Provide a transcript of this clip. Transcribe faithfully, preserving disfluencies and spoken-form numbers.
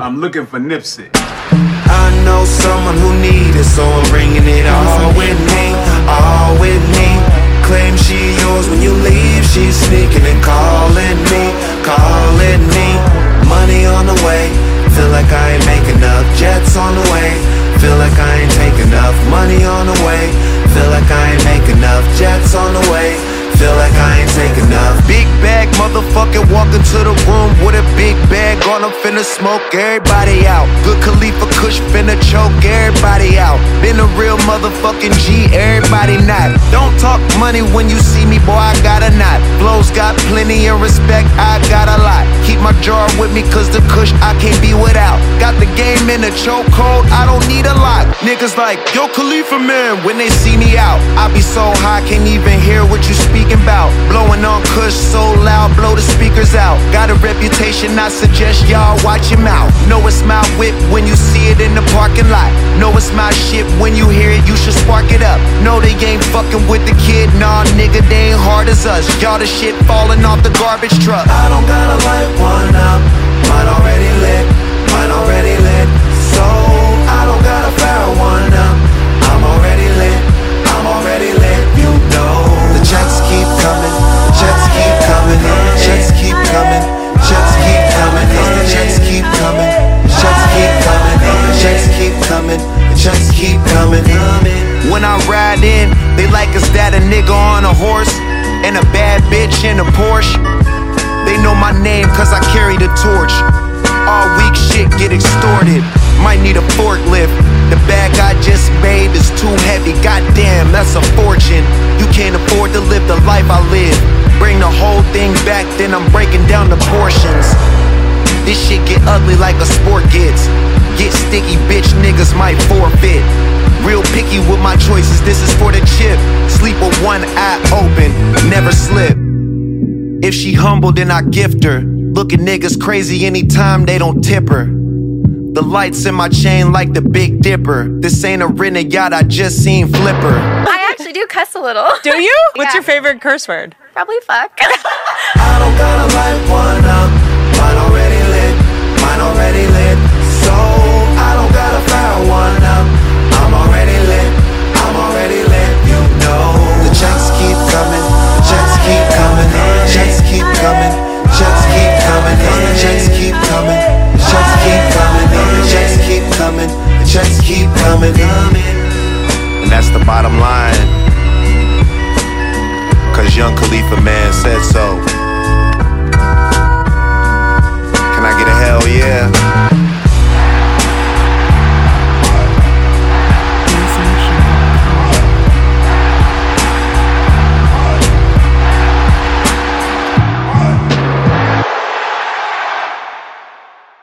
I'm looking for Nipsey. I know someone who need it, so I'm bringing it all with me, all with me. Claim she yours when you leave, she's sneaking and calling me, calling me. Money on the way, feel like I ain't make enough. Jets on the way, feel like I ain't take enough. Money on the way, feel like I ain't make enough. Jets on the way, feel like I ain't take enough. Big bag, motherfucker, walk into the room with a big bag on, I'm finna smoke everybody out. Good Khalifa Kush finna choke everybody out. Been a real motherfucking G, everybody not. Don't talk money when you see me, boy, I got a knot. Flows got plenty and respect, I got a lot. Keep my jar with me cause the Kush I can't be without. Got the game in a chokehold, I don't need a lot. Niggas like, yo Khalifa man, when they see me out, I be so high, can't even hear what you speak about. Blowing on Kush so loud, blow the speakers out. Got a reputation, I suggest y'all watch your mouth. Know it's my whip when you see it in the parking lot. Know it's my shit when you hear it, you should spark it up. No, they ain't fucking with the kid, nah nigga, they ain't hard as us. Y'all the shit falling off the garbage truck. I don't gotta light one up, mine already lit, mine already lit. So I don't gotta fire one up, I'm already lit, I'm already lit. You know the checks keep coming, the checks keep coming, the checks keep coming, checks keep coming, the checks keep coming, checks keep coming, the checks keep coming, the checks keep coming. When I ride in, they like us that a nigga on a horse and a bad bitch in a Porsche. They know my name cause I carry the torch. All weak shit get extorted, might need a forklift. The bag I just made is too heavy, goddamn, that's a fortune. You can't afford to live the life I live. Bring the whole thing back, then I'm breaking down the portions. This shit get ugly like a sport gets. Get sticky, bitch, niggas might forfeit. Real picky with my choices, this is for the chip. Sleep with one eye open, never slip. If she humble, then I gift her. Look at niggas crazy anytime they don't tip her. The lights in my chain like the Big Dipper. This ain't a rented yacht, I just seen Flipper. I actually do cuss a little. Do you? What's Yeah. your favorite curse word? Probably fuck. I don't gotta light one up, mine already lit, mine already lit. So I don't gotta fire one up, I'm already lit, I'm already lit. You know the checks keep coming, the checks keep coming, the checks keep coming, checks keep coming, the checks keep coming, the checks keep coming, the checks keep coming, the checks keep coming. And that's the bottom line, cause young Khalifa man said so. Can I get a hell yeah?